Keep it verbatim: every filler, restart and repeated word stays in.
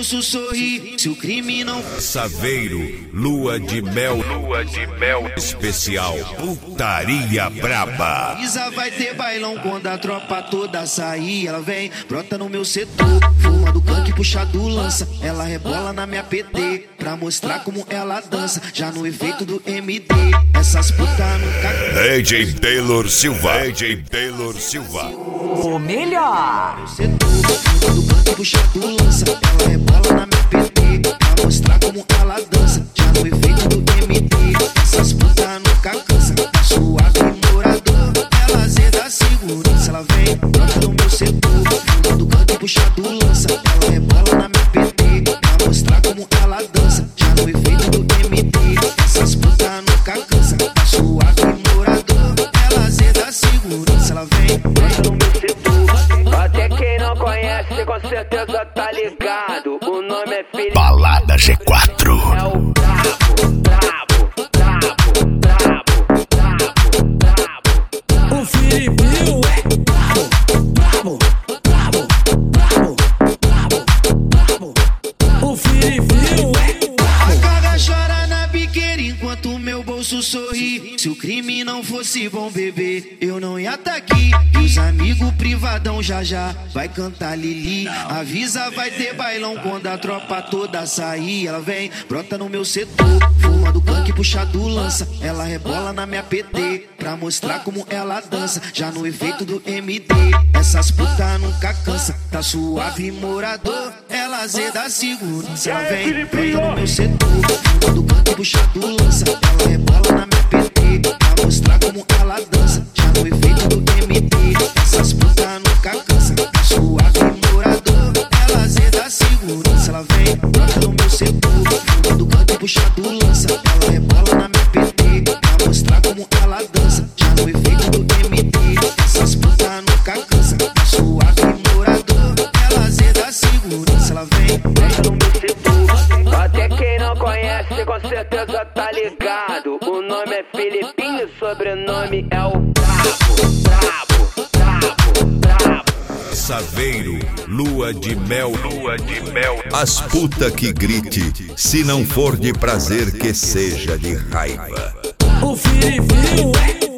bolso sorri, se o crime não... Saveiro, lua de mel, lua de mel especial, putaria braba. Isa vai ter bailão quando a tropa toda sair. Ela vem, brota no meu setor, fuma do canque, puxa do lança. Ela rebola na minha P T, pra mostrar como ela dança. Já no efeito do M D, essas putas nunca... D J Taylor Silva, D J Taylor Silva. O melhor. Fuma do canque, puxa do lança. Ela rebola na minha P T, pra mostrar como ela dança. Já no efeito do M D, essas putas nunca cansa. Tá suave morador, ela zeda segurança. Ela vem, brota no meu setor, fuma do canque, puxa do lança. Ela rebola na minha P T, pra mostrar como ela dança. Já no efeito do M D, essas putas nunca cansa. Tá suave morador, ela zeda segurança. Ela vem, brota no meu setor. Até quem não conhece com certeza tá ligado. O nome é Felipe. Balada G quatro. É o brabo, brabo, brabo, brabo, brabo, brabo. O Filipinho é brabo, brabo, brabo, brabo, brabo, brabo. O Filipinho é A cara chora na biqueira enquanto meu bolso sorri. Se o crime não fosse bom, bebê, eu não ia tá aqui. E os amigos privadão já já vai cantar Lili. Avisa, vai ter bailão quando a tropa toda sair. Ela vem, brota no meu setor, fuma do canque, puxa do lança. Ela rebola na minha P T, pra mostrar como ela dança. Já no efeito do M D, essas putas nunca cansa. Tá suave morador, ela zeda segurança. Ela vem, brota no meu setor, fuma do canque, puxa do lança. Ela rebola na minha P T, pra mostrar como ela dança. Já no efeito do M D, essas putas nunca cansa. Tá suave morador, ela zeda segurança. Ela vem, brota no meu setor, fuma do canque, puxa do lança. Ela rebola na minha P T, pra mostrar como ela dança. Já no efeito do M D, essas putas nunca cansa. Tá suave morador, ela zeda segurança. Ela vem, brota no meu setor. Até quem não conhece com certeza tá ligado. O nome é Filipinho, sobrenome é o brabo, brabo, brabo, brabo. Saveiro, lua de mel, lua de mel. As puta que grite, se não for de prazer, que seja de raiva. o Filipinho é